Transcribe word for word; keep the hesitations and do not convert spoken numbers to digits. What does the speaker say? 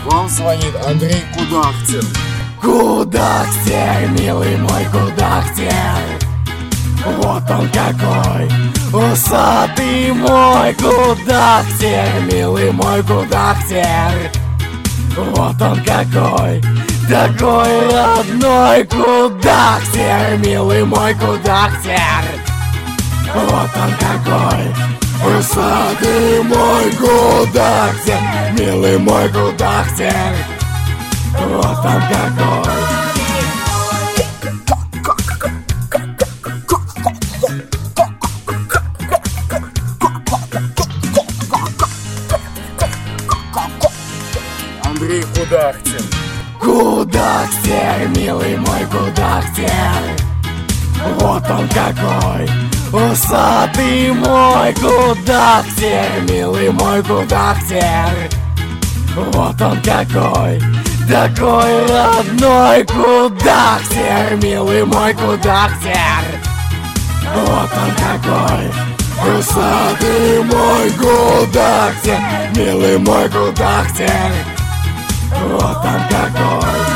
Вам звонит Андрей Кудахтин. Кудахтер, милый мой Кудахтер, вот он какой, усатый мой Кудахтер, милый мой Кудахтер, вот он какой, такой родной Кудахтер, милый мой Кудахтер, вот он какой, усатый мой Кудахтер, милый мой Кудахтер, вот он какой. Андрей Кудахтин. Кудахтер, милый мой Кудахтер, вот он какой, усатый мой Кудахтер, милый мой Кудахтер, вот он какой, такой родной Кудахтер, милый мой Кудахтер, вот он какой, усатый мой Кудахтер, милый мой Кудахтер, вот он какой.